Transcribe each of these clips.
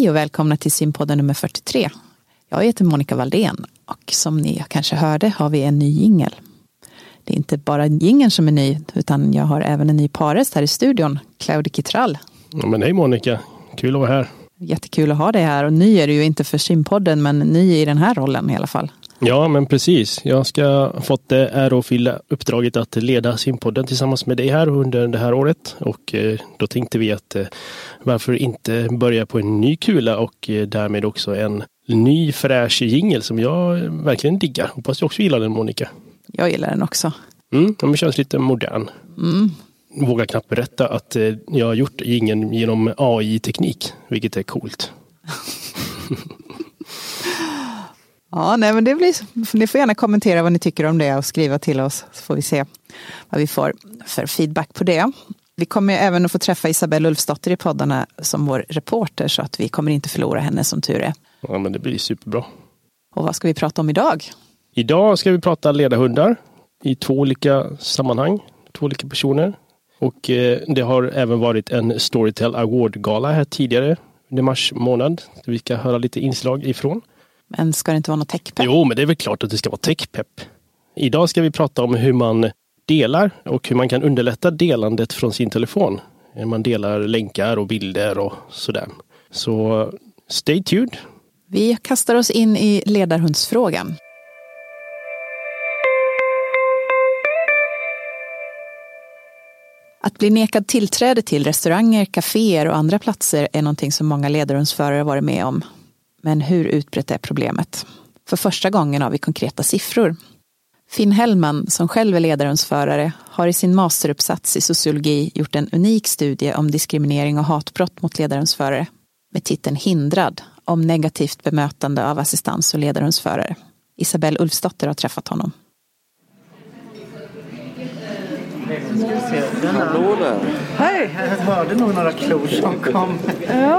Hej och välkomna till Simpodden nummer 43. Jag heter Monica Valdén och som ni kanske hörde har vi en ny jingel. Det är inte bara jingeln som är ny utan jag har även en ny parest här i studion, Claudia Kittrall. Ja, men hej Monica, kul att vara här. Jättekul att ha dig här och ny är du ju inte för Simpodden men ny i den här rollen i alla fall. Ja men precis, jag ska fått det ärofyllda uppdraget att leda Simpodden tillsammans med dig här under det här året och då tänkte vi att varför inte börja på en ny kula och därmed också en ny fräsch jingel som jag verkligen diggar. Hoppas du också gillar den Monica. Jag gillar den också. Den känns lite modern. Vågar knappt berätta att jag har gjort jingeln genom AI-teknik, vilket är coolt. Ja, nej, men det blir, ni får gärna kommentera vad ni tycker om det och skriva till oss så får vi se vad vi får för feedback på det. Vi kommer även att få träffa Isabelle Ulfsdotter i poddarna som vår reporter så att vi kommer inte förlora henne som tur är. Ja, men det blir superbra. Och vad ska vi prata om idag? Idag ska vi prata ledarhundar i 2 olika sammanhang, 2 olika personer. Och det har även varit en Storytel Award-gala här tidigare under mars månad. Vi ska höra lite inslag ifrån. Men ska det inte vara något techpepp? Jo, men det är väl klart att det ska vara techpepp. Idag ska vi prata om hur man delar och hur man kan underlätta delandet från sin telefon. Man delar länkar och bilder och sådär. Så stay tuned. Vi kastar oss in i ledarhundsfrågan. Att bli nekad tillträde till restauranger, kaféer och andra platser är någonting som många ledarhundsförare varit med om. Men hur utbrett är problemet? För första gången har vi konkreta siffror. Finn Hellman, som själv är ledarhundsförare, har i sin masteruppsats i sociologi gjort en unik studie om diskriminering och hatbrott mot ledarhundsförare. Med titeln Hindrad, om negativt bemötande av assistans- och ledarhundsförare. Isabelle Ulfsdotter har träffat honom. Hallå där. Hej, jag hörde nog några klor som kom. Ja.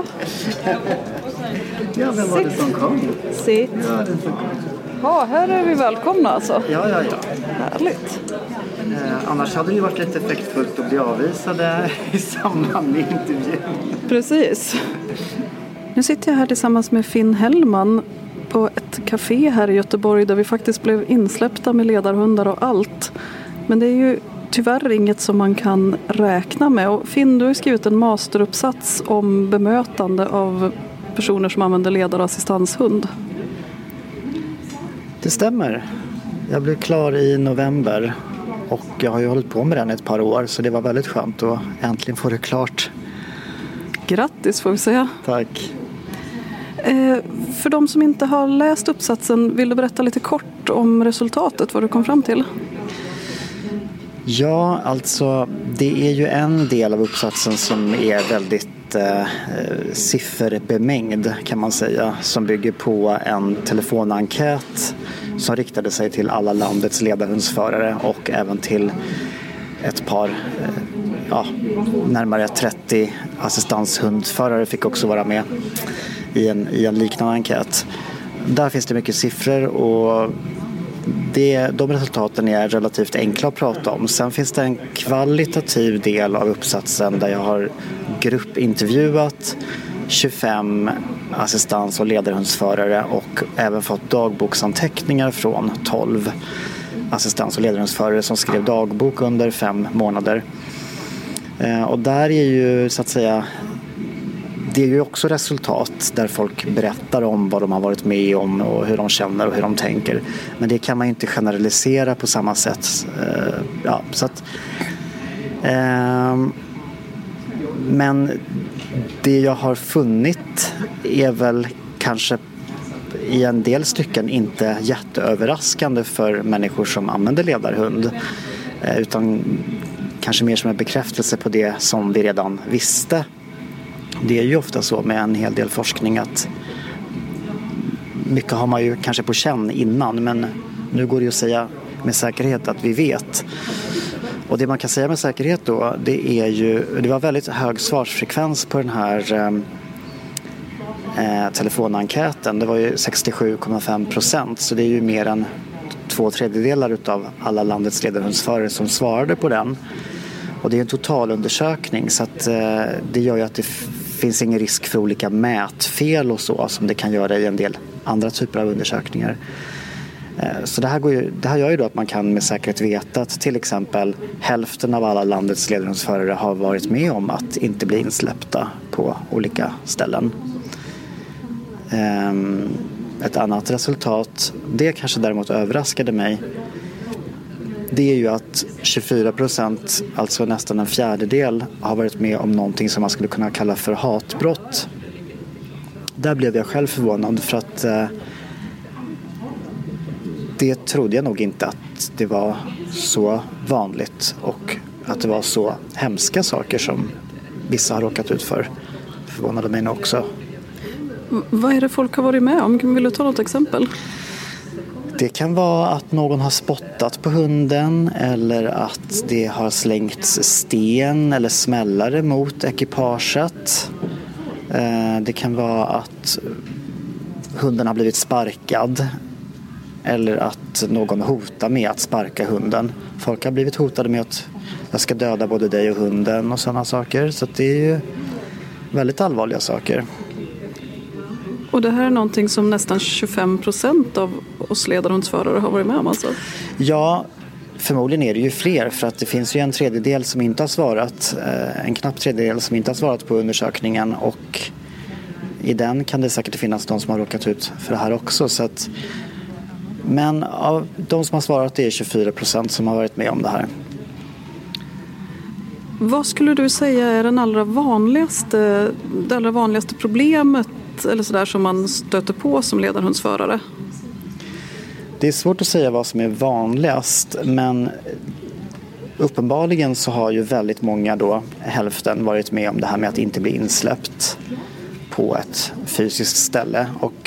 Ja, vem var det som kom? Sitt. Ja, den som kom. Ja, här är vi välkomna alltså. Ja. Härligt. Annars hade det ju varit lite effektfullt att bli avvisade i samband med intervjun. Precis. Nu sitter jag här tillsammans med Finn Hellman på ett café här i Göteborg där vi faktiskt blev insläppta med ledarhundar och allt. Men det är ju tyvärr inget som man kan räkna med. Och Finn, du har skrivit en masteruppsats om bemötande av personer som använder ledar- och assistanshund. Det stämmer. Jag blev klar i november och jag har ju hållit på med den ett par år så det var väldigt skönt att äntligen få det klart. Grattis får vi säga. Tack. För de som inte har läst uppsatsen, vill du berätta lite kort om resultatet, vad du kom fram till? Ja, alltså det är ju en del av uppsatsen som är väldigt sifferbemängd kan man säga, som bygger på en telefonenkät som riktade sig till alla landets ledarhundsförare och även till ett par, närmare 30 assistanshundförare fick också vara med i en liknande enkät. Där finns det mycket siffror och de resultaten är relativt enkla att prata om. Sen finns det en kvalitativ del av uppsatsen där jag har gruppintervjuat 25 assistans- och ledarhundsförare och även fått dagboksanteckningar från 12 assistans- och ledarhundsförare som skrev dagbok under 5 månader. Och där är ju så att säga, det är ju också resultat där folk berättar om vad de har varit med om och hur de känner och hur de tänker. Men det kan man ju inte generalisera på samma sätt. Men det jag har funnit är väl kanske i en del stycken inte jätteöverraskande för människor som använder ledarhund. Utan kanske mer som en bekräftelse på det som vi redan visste. Det är ju ofta så med en hel del forskning att mycket har man ju kanske på känn innan, men nu går det ju att säga med säkerhet att vi vet. Och det man kan säga med säkerhet då, det var väldigt hög svarsfrekvens på den här telefonenkäten. Det var ju 67,5%, så det är ju mer än 2/3 utav alla landets ledarhundsförare som svarade på den. Och det är en totalundersökning, så att det gör ju att det finns ingen risk för olika mätfel och så som det kan göra i en del andra typer av undersökningar. Så det här gör ju då att man kan med säkerhet veta att till exempel hälften av alla landets ledarhundsförare har varit med om att inte bli insläppta på olika ställen. Ett annat resultat, det kanske däremot överraskade mig, det är ju att 24%, alltså nästan en fjärdedel, har varit med om någonting som man skulle kunna kalla för hatbrott. Där blev jag själv förvånad för att det trodde jag nog inte att det var så vanligt och att det var så hemska saker som vissa har råkat ut för. Förvånade mig nog också. Vad är det folk har varit med om? Vill du ta något exempel? Det kan vara att någon har spottat på hunden eller att det har slängts sten eller smällare mot ekipaget. Det kan vara att hunden har blivit sparkad eller att någon hotar med att sparka hunden. Folk har blivit hotade med att jag ska döda både dig och hunden och sådana saker. Så det är ju väldigt allvarliga saker. Och det här är någonting som nästan 25% av oss ledarhundsförare har varit med om alltså? Ja, förmodligen är det ju fler för att det finns ju en tredjedel som inte har svarat, en knapp tredjedel som inte har svarat på undersökningen och i den kan det säkert finnas de som har råkat ut för det här också. Så att, men av de som har svarat det är 24% som har varit med om det här. Vad skulle du säga är det allra vanligaste problemet eller sådär som man stöter på som ledarhundsförare? Det är svårt att säga vad som är vanligast, men uppenbarligen så har ju väldigt många då, hälften, varit med om det här med att inte bli insläppt på ett fysiskt ställe. Och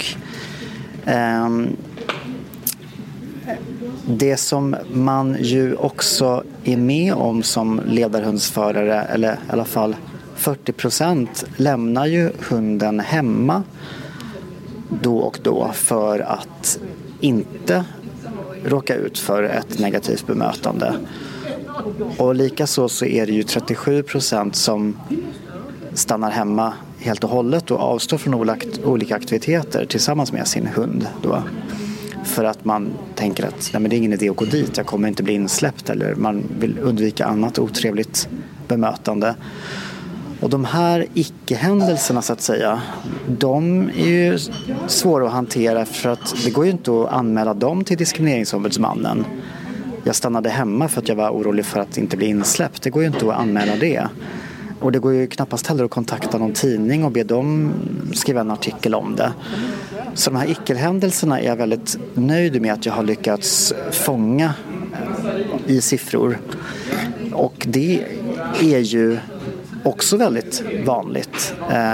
det som man ju också är med om som ledarhundsförare, eller i alla fall 40%, lämnar ju hunden hemma då och då för att inte råka ut för ett negativt bemötande. Och likaså så är det ju 37% som stannar hemma helt och hållet och avstår från olika aktiviteter tillsammans med sin hund då. För att man tänker att nej, men det är ingen idé att gå dit, jag kommer inte bli insläppt, eller man vill undvika annat otrevligt bemötande. Och de här icke-händelserna så att säga, de är ju svåra att hantera för att det går ju inte att anmäla dem till diskrimineringsombudsmannen. Jag stannade hemma för att jag var orolig för att inte bli insläppt. Det går ju inte att anmäla det. Och det går ju knappast heller att kontakta någon tidning och be dem skriva en artikel om det. Så de här icke-händelserna är jag väldigt nöjd med att jag har lyckats fånga i siffror. Och det är ju också väldigt vanligt.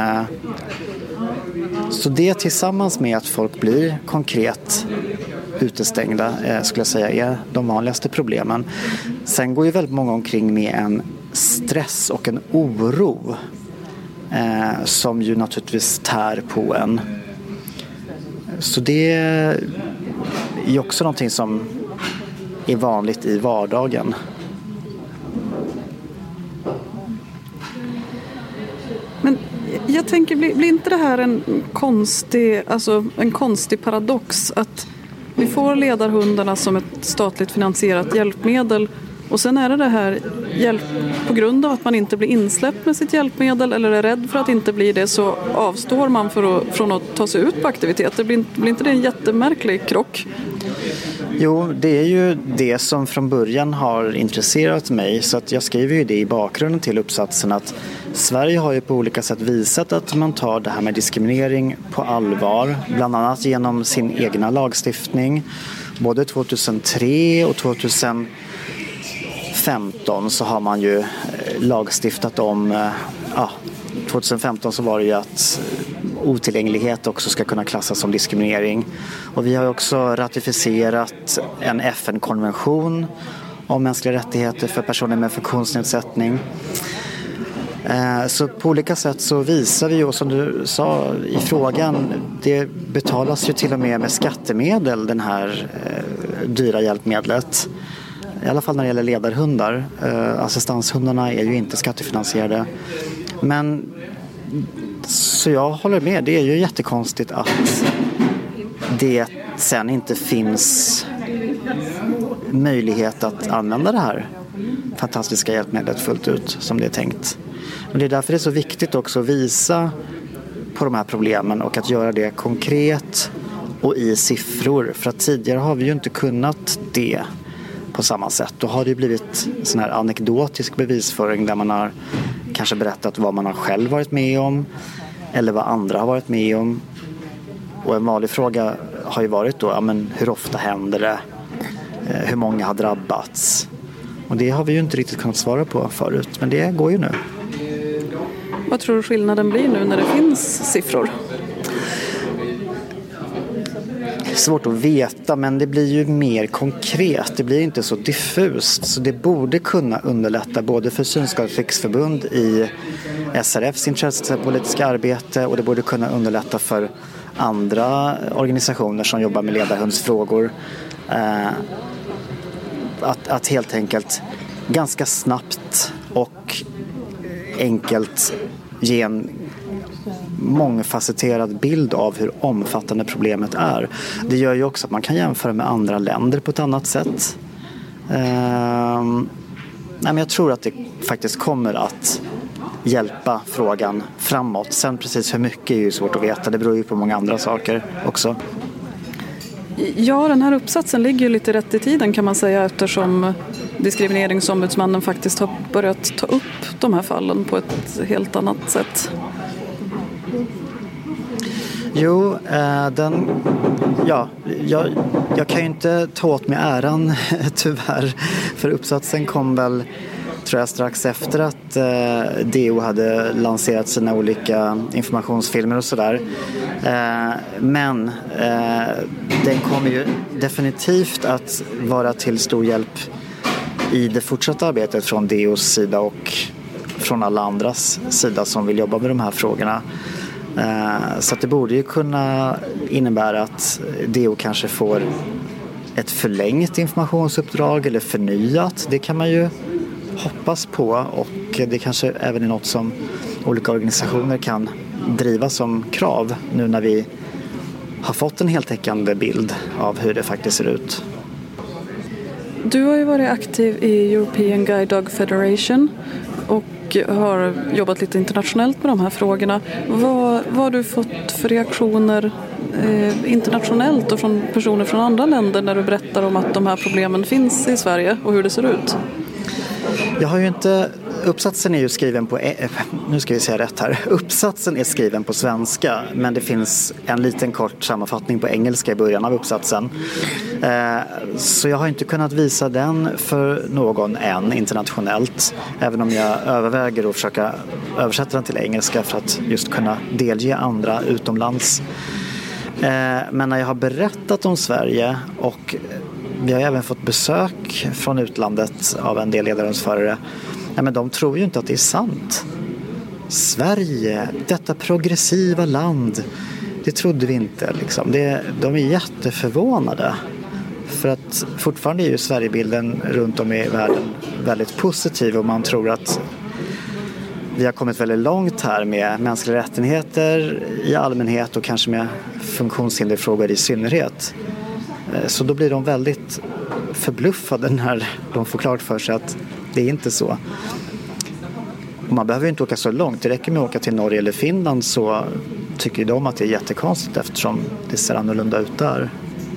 Så det tillsammans med att folk blir konkret utestängda skulle jag säga är de vanligaste problemen. Sen går ju väldigt många omkring med en stress och en oro som ju naturligtvis tär på en. Så det är också någonting som är vanligt i vardagen. Men jag tänker, blir inte det här en konstig paradox att vi får ledarhundarna som ett statligt finansierat hjälpmedel och sen är det här på grund av att man inte blir insläppt med sitt hjälpmedel eller är rädd för att inte bli det, så avstår man från att ta sig ut på aktiviteter. Blir inte det en jättemärklig krock? Jo, det är ju det som från början har intresserat mig, så att jag skriver ju det i bakgrunden till uppsatsen att Sverige har ju på olika sätt visat att man tar det här med diskriminering på allvar, bland annat genom sin egna lagstiftning. Både 2003 och 2015 så har man ju lagstiftat om, 2015 så var det ju att otillgänglighet också ska kunna klassas som diskriminering. Och vi har också ratificerat en FN-konvention om mänskliga rättigheter för personer med funktionsnedsättning. Så på olika sätt så visar vi, och som du sa i frågan, det betalas ju till och med skattemedel, den här dyra hjälpmedlet. I alla fall när det gäller ledarhundar. Assistanshundarna är ju inte skattefinansierade. Men Så jag håller med. Det är ju jättekonstigt att det sen inte finns möjlighet att använda det här fantastiska hjälpmedlet fullt ut som det är tänkt. Men det är därför det är så viktigt också att visa på de här problemen och att göra det konkret och i siffror. För att tidigare har vi ju inte kunnat det på samma sätt. Då har det blivit sån här anekdotisk bevisföring där man har kanske berättat vad man har själv varit med om eller vad andra har varit med om. Och en vanlig fråga har ju varit då, ja, men hur ofta händer det? Hur många har drabbats? Och det har vi ju inte riktigt kunnat svara på förut, men det går ju nu. Vad tror du skillnaden blir nu när det finns siffror? Det är svårt att veta, men det blir ju mer konkret. Det blir inte så diffust. Så det borde kunna underlätta både för Synskadades Riksförbund i SRFs intressepolitiska arbete, och det borde kunna underlätta för andra organisationer som jobbar med ledarhundsfrågor. Att helt enkelt ganska snabbt och enkelt ge en mångfacetterad bild av hur omfattande problemet är. Det gör ju också att man kan jämföra med andra länder på ett annat sätt. Men jag tror att det faktiskt kommer att hjälpa frågan framåt. Sen precis hur mycket är ju svårt att veta. Det beror ju på många andra saker också. Ja, den här uppsatsen ligger ju lite rätt i tiden kan man säga, eftersom Diskrimineringsombudsmannen faktiskt har börjat ta upp de här fallen på ett helt annat sätt. Jo, jag kan ju inte ta åt mig äran tyvärr, för uppsatsen kom väl, tror jag, strax efter att DO hade lanserat sina olika informationsfilmer och sådär. Men den kommer ju definitivt att vara till stor hjälp i det fortsatta arbetet från DOs sida och från alla andras sida som vill jobba med de här frågorna. Så att det borde ju kunna innebära att DO kanske får ett förlängt informationsuppdrag eller förnyat. Det kan man ju hoppas på, och det kanske även är något som olika organisationer kan driva som krav nu när vi har fått en heltäckande bild av hur det faktiskt ser ut. Du har ju varit aktiv i European Guide Dog Federation och har jobbat lite internationellt med de här frågorna. Vad har du fått för reaktioner internationellt och från personer från andra länder när du berättar om att de här problemen finns i Sverige och hur det ser ut? Jag har ju inte... Uppsatsen är ju skriven på... Nu ska vi säga rätt här. Uppsatsen är skriven på svenska, men det finns en liten kort sammanfattning på engelska i början av uppsatsen. Så jag har inte kunnat visa den för någon än internationellt, även om jag överväger att försöka översätta den till engelska för att just kunna delge andra utomlands. Men när jag har berättat om Sverige, och vi har även fått besök från utlandet av en del ledarhundsförare, men de tror ju inte att det är sant. Sverige, detta progressiva land, det trodde vi inte. Liksom. De är jätteförvånade. För att fortfarande är ju Sverigebilden runt om i världen väldigt positiv, och man tror att vi har kommit väldigt långt här med mänskliga rättigheter i allmänhet och kanske med funktionshinderfrågor i synnerhet. Så då blir de väldigt förbluffade när de får klart för sig att det är inte så. Och man behöver ju inte åka så långt. Det räcker med att åka till Norge eller Finland, så tycker de att det är jättekonstigt eftersom det ser annorlunda ut där.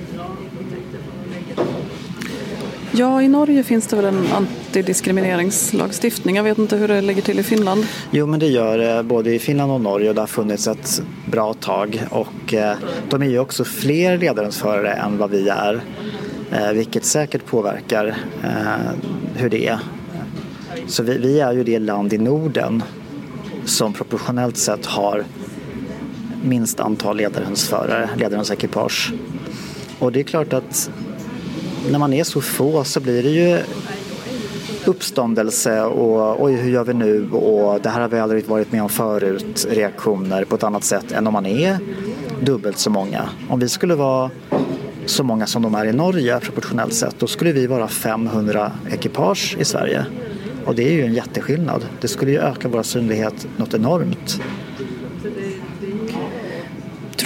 Ja, i Norge finns det väl en antidiskrimineringslagstiftning. Jag vet inte hur det ligger till i Finland. Jo, men det gör det både i Finland och Norge, och det har funnits ett bra tag. Och de är ju också fler ledarhundsförare än vad vi är. Vilket säkert påverkar hur det är. Så vi är ju det land i Norden som proportionellt sett har minst antal ledarhundsförare, ledarhundsekipage. Och det är klart att när man är så få så blir det ju uppståndelse och oj, hur gör vi nu, och det här har vi aldrig varit med om förut, reaktioner på ett annat sätt än om man är dubbelt så många. Om vi skulle vara så många som de är i Norge proportionellt sett, då skulle vi vara 500 ekipage i Sverige. Och det är ju en jätteskillnad. Det skulle ju öka vår synlighet något enormt.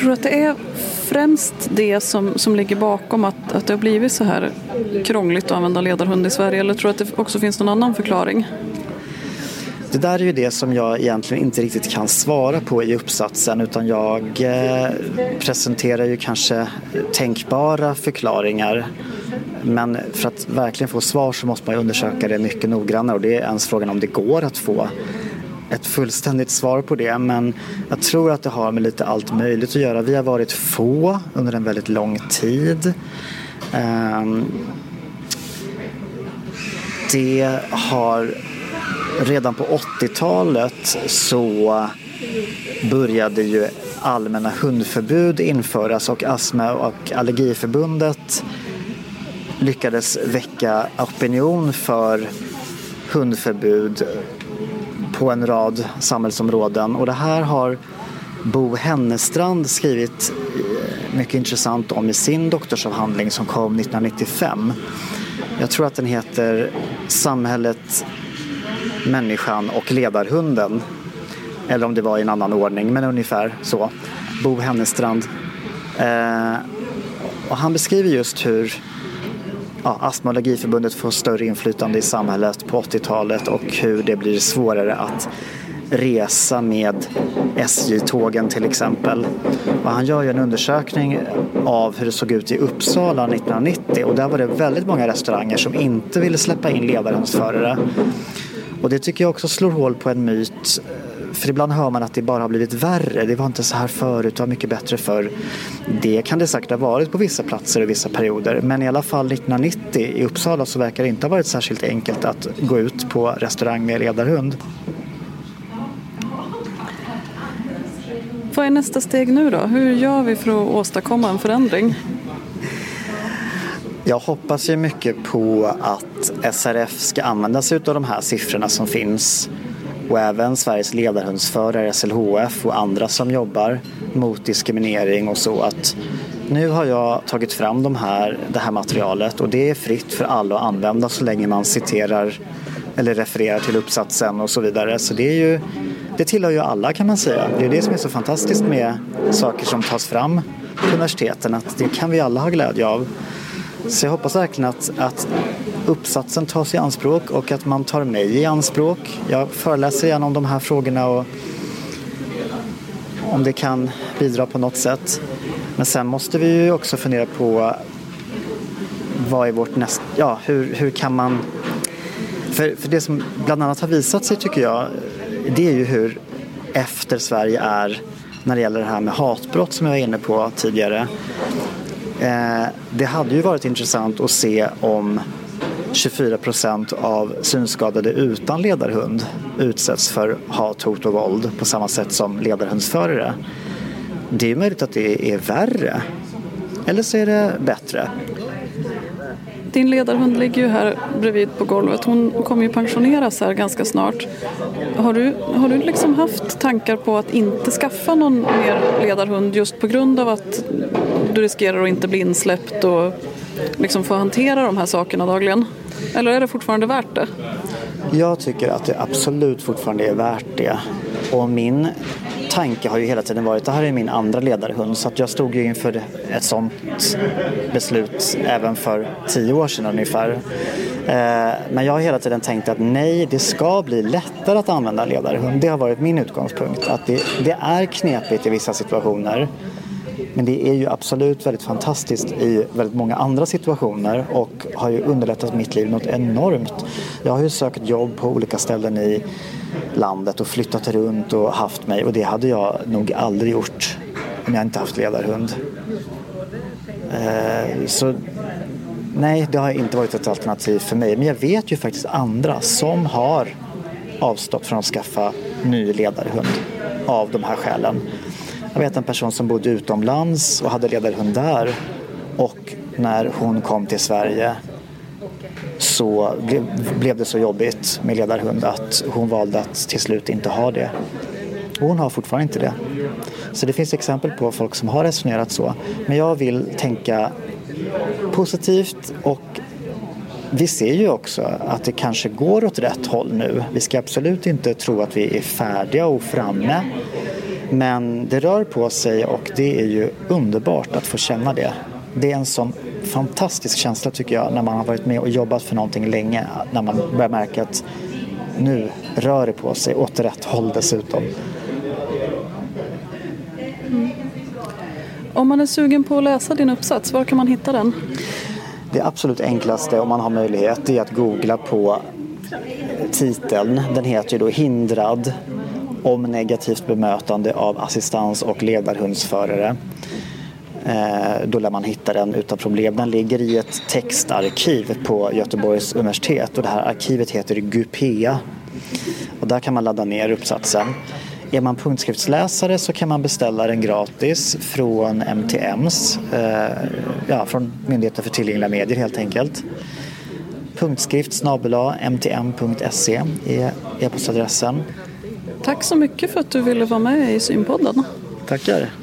Tror du att det är främst det som ligger bakom att det har blivit så här krångligt att använda ledarhund i Sverige, eller tror du att det också finns någon annan förklaring? Det där är ju det som jag egentligen inte riktigt kan svara på i uppsatsen, utan jag presenterar ju kanske tänkbara förklaringar. Men för att verkligen få svar så måste man undersöka det mycket noggrannare, och det är ens frågan om det går att få ett fullständigt svar på det. Men jag tror att det har med lite allt möjligt att göra. Vi har varit få under en väldigt lång tid. Det har redan på 80-talet så började ju allmänna hundförbud införas, och Astma- och allergiförbundet lyckades väcka opinion för hundförbud på en rad samhällsområden. Och det här har Bo Hennestrand skrivit mycket intressant om i sin doktorsavhandling som kom 1995. Jag tror att den heter Samhället, människan och ledarhunden. Eller om det var i en annan ordning, men ungefär så. Bo Hennestrand. Och han beskriver just hur Astma- och allergiförbundet får större inflytande i samhället på 80-talet och hur det blir svårare att resa med SJ-tågen till exempel. Och han gör ju en undersökning av hur det såg ut i Uppsala 1990, och där var det väldigt många restauranger som inte ville släppa in ledarhundsförare. Och det tycker jag också slår hål på en myt, för ibland hör man att det bara har blivit värre. Det var inte så här förut, det var mycket bättre förr. Det kan det säkert ha varit på vissa platser och vissa perioder. Men i alla fall 1990 i Uppsala så verkar det inte ha varit särskilt enkelt att gå ut på restaurang med ledarhund. Vad är nästa steg nu då? Hur gör vi för att åstadkomma en förändring? Jag hoppas ju mycket på att SRF ska använda sig av de här siffrorna som finns, och även Sveriges ledarhundsförare, SLHF och andra som jobbar mot diskriminering och så. Att nu har jag tagit fram det här materialet, och det är fritt för alla att använda så länge man citerar eller refererar till uppsatsen och så vidare. Så det tillhör ju alla, kan man säga. Det är det som är så fantastiskt med saker som tas fram på universiteten, att det kan vi alla ha glädje av. Så jag hoppas verkligen att uppsatsen tas i anspråk och att man tar mig i anspråk. Jag föreläser gärna om de här frågorna och om det kan bidra på något sätt. Men sen måste vi ju också fundera på vad är vårt hur kan man... För det som bland annat har visat sig, tycker jag, det är ju hur efter Sverige är när det gäller det här med hatbrott som jag var inne på tidigare. Det hade ju varit intressant att se om 24% av synskadade utan ledarhund utsätts för hat, hot och våld på samma sätt som ledarhundsförare. Det är möjligt att det är värre, eller så är det bättre. Din ledarhund ligger ju här bredvid på golvet. Hon kommer ju pensioneras här ganska snart. Har du liksom haft tankar på att inte skaffa någon mer ledarhund just på grund av att du riskerar att inte bli insläppt och liksom få hantera de här sakerna dagligen? Eller är det fortfarande värt det? Jag tycker att det absolut fortfarande är värt det. Och min tanke har ju hela tiden varit, det här är min andra ledarhund, så att jag stod ju inför ett sånt beslut även för 10 år sedan ungefär. Men jag har hela tiden tänkt att nej, det ska bli lättare att använda ledarhund. Det har varit min utgångspunkt, att det är knepigt i vissa situationer. Men det är ju absolut väldigt fantastiskt i väldigt många andra situationer och har ju underlättat mitt liv något enormt. Jag har ju sökt jobb på olika ställen i landet och flyttat runt och haft mig, och det hade jag nog aldrig gjort om jag inte haft ledarhund. Så nej, det har inte varit ett alternativ för mig. Men jag vet ju faktiskt andra som har avstått från att skaffa ny ledarhund av de här skälen. Jag vet en person som bodde utomlands och hade ledarhund där, och när hon kom till Sverige så blev det så jobbigt med ledarhund att hon valde att till slut inte ha det. Och hon har fortfarande inte det. Så det finns exempel på folk som har resonerat så. Men jag vill tänka positivt, och vi ser ju också att det kanske går åt rätt håll nu. Vi ska absolut inte tro att vi är färdiga och framme. Men det rör på sig och det är ju underbart att få känna det. Det är en sån fantastisk känsla tycker jag när man har varit med och jobbat för någonting länge. När man börjar märka att nu rör det på sig åt rätt håll dessutom. Om man är sugen på att läsa din uppsats, var kan man hitta den? Det absolut enklaste om man har möjlighet är att googla på titeln. Den heter ju då Hindrad om negativt bemötande av assistans- och ledarhundsförare. Då lär man hitta den utan problem. Den ligger i ett textarkiv på Göteborgs universitet och det här arkivet heter Gupea. Och där kan man ladda ner uppsatsen. Är man punktskriftsläsare så kan man beställa den gratis från MTMs, från Myndigheten för tillgängliga medier helt enkelt. Punktskrift@mtm.se är e-postadressen. Tack så mycket för att du ville vara med i Synpodden. Tackar.